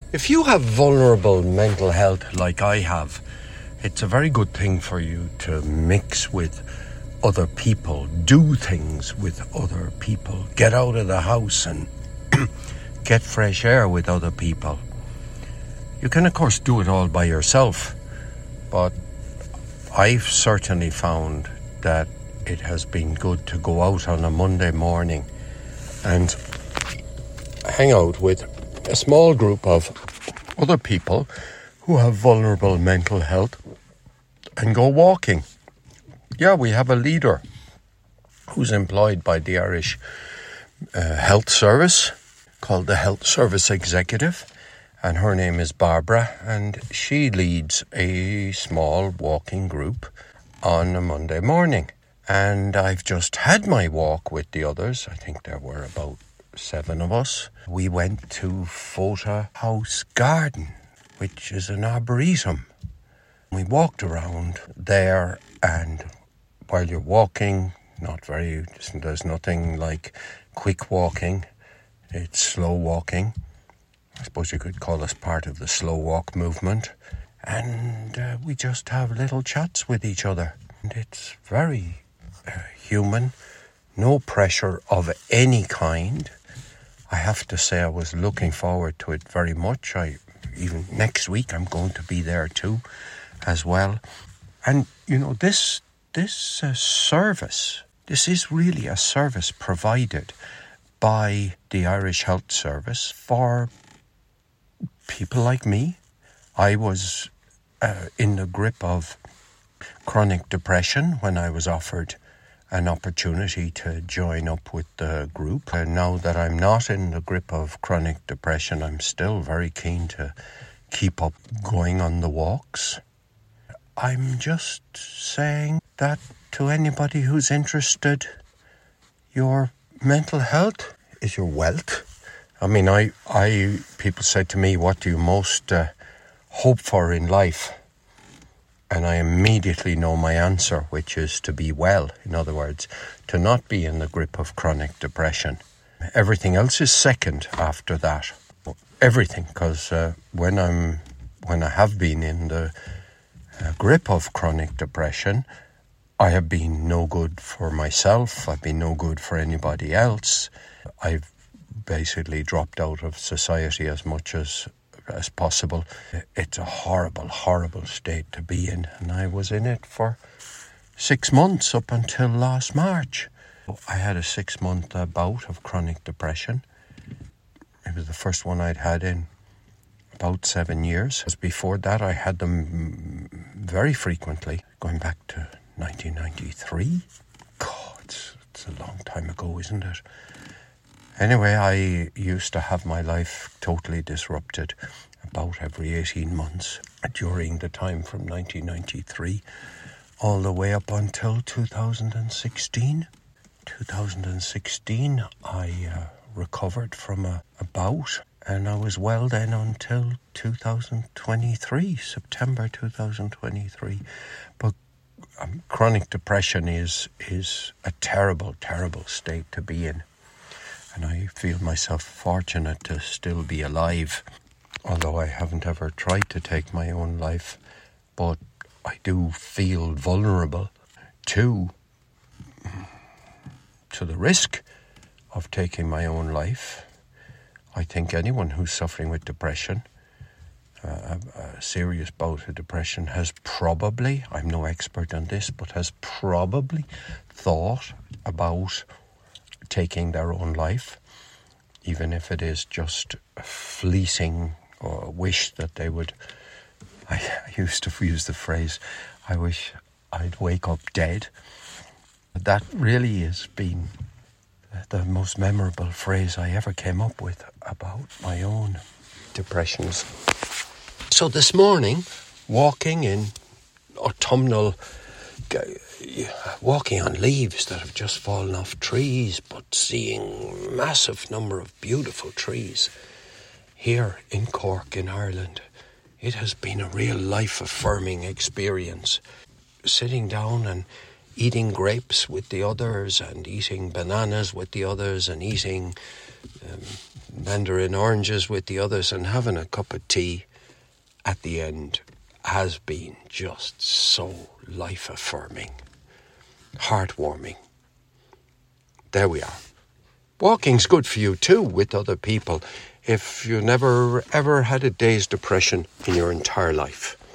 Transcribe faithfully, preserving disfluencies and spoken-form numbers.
If you have vulnerable mental health like I have, it's a very good thing for you to mix with other people, do things with other people, get out of the house and get fresh air with other people. You can, of course, do it all by yourself, but I've certainly found that it has been good to go out on a Monday morning and hang out with a small group of other people who have vulnerable mental health and go walking. Yeah, we have a leader who's employed by the Irish uh, Health Service called the Health Service Executive, and her name is Barbara, and she leads a small walking group on a Monday morning. And I've just had my walk with the others. I think there were about seven of us. We went to Fota House Garden, which is an arboretum. We walked around there, and while you're walking, not very, there's nothing like quick walking. It's slow walking. I suppose you could call us part of the slow walk movement. And uh, we just have little chats with each other. And it's very uh, human, no pressure of any kind. I have to say I was looking forward to it very much. I even next week I'm going to be there too as well. And, you know, this this uh, service, this is really a service provided by the Irish Health Service for people like me. I was uh, in the grip of chronic depression when I was offered an opportunity to join up with the group. And now that I'm not in the grip of chronic depression, I'm still very keen to keep up going on the walks. I'm just saying that to anybody who's interested, your mental health is your wealth. I mean, I, I people say to me, what do you most uh, hope for in life? And I immediately know my answer, which is to be well. In other words, to not be in the grip of chronic depression. Everything else is second after that. Everything, because uh, when I'm, when I have been in the uh, grip of chronic depression, I have been no good for myself. I've been no good for anybody else. I've basically dropped out of society as much as as possible. It's a horrible, horrible state to be in, and I was in it for six months up until last March. I had a six-month uh, bout of chronic depression. It was the first one I'd had in about seven years. As before that, I had them very frequently, going back to nineteen ninety-three. God, it's, it's a long time ago, isn't it? Anyway, I used to have my life totally disrupted about every eighteen months during the time from nineteen ninety-three all the way up until two thousand sixteen. two thousand sixteen, I uh, recovered from a, a bout, and I was well then until two thousand twenty-three, September two thousand twenty-three. But um, chronic depression is is a terrible, terrible state to be in. And I feel myself fortunate to still be alive, although I haven't ever tried to take my own life. But I do feel vulnerable to, to the risk of taking my own life. I think anyone who's suffering with depression, uh, a, a serious bout of depression, has probably, I'm no expert on this, but has probably thought about taking their own life, even if it is just a fleeting or wish that they would. I, I used to use the phrase, I wish I'd wake up dead. That really has been the most memorable phrase I ever came up with about my own depressions. So this morning, walking in autumnal, walking on leaves that have just fallen off trees, but seeing massive number of beautiful trees here in Cork in Ireland, it has been a real life-affirming experience. Sitting down and eating grapes with the others and eating bananas with the others and eating um, mandarin oranges with the others and having a cup of tea at the end has been just so life-affirming, heartwarming. There we are. Walking's good for you too with other people if you never ever had a day's depression in your entire life.